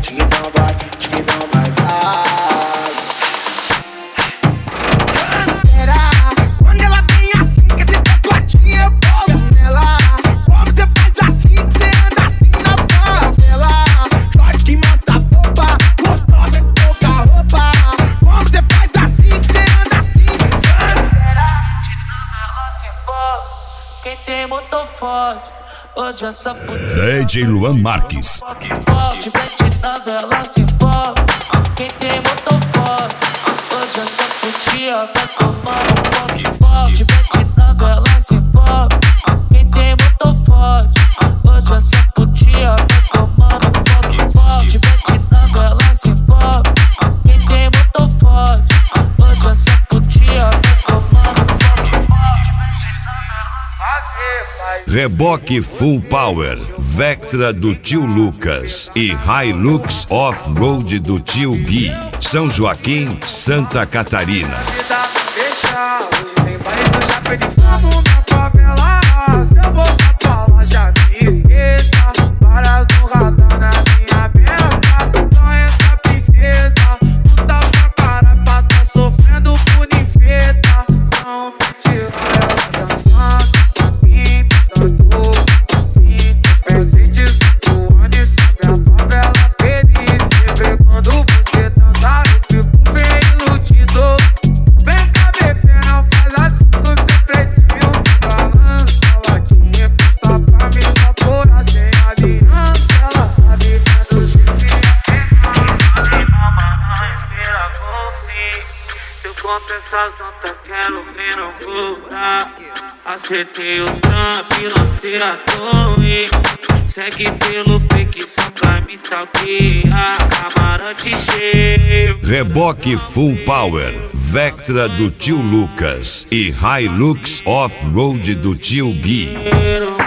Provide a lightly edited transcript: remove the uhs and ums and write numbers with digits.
Quando ela vem assim, que esse pacotinho eu pouso nela. Como você faz assim, que você anda assim na favela. Nós que mata a boba, gostosa de pouca roupa. Como você faz assim, que você anda assim. Quem tem motor forte, hoje essa puta. DJ Luan Marques. Forte, vete na vela, se envolve. Quem tem motor forte, hoje essa putinha vai tomar um pouco forte. Vete na vela, se envolve. Quem tem motor forte, hoje essa putinha vai tomar um pouco forte. Vete na vela, se envolve. Quem tem motor forte, hoje essa putinha vai tomar um pouco forte. Reboque Full Power, Vectra do tio Lucas e Hilux Off-Road do tio Gui, São Joaquim, Santa Catarina. Hoje tem baile do já perdi famo na favela. Se eu voltar pra lá já me esqueça. Varas no radar na minha beca. Só essa princesa, puta pra cara pra tá sofrendo por ninfeta. Não me tira ela dançando, me dando assim. Mercedes voando e sobe a favela feliz. Você vê quando você dançar, eu fico bem iludido. Vem cá, bebê, não faz assim com seu pretinho. Balança a latinha, passa pra me evaporar sem aliança. Ela tá vivendo de se atenção. Ei, mama, não respira com fim. Se eu conto essas notas, quero ver não cobrar. Acertei o trampo, lancei a torre. Segue pelo fake só pra me stalkear. Camarote cheio. Reboque Full Power, Vectra do tio Lucas e Hilux Off-Road do tio Gui.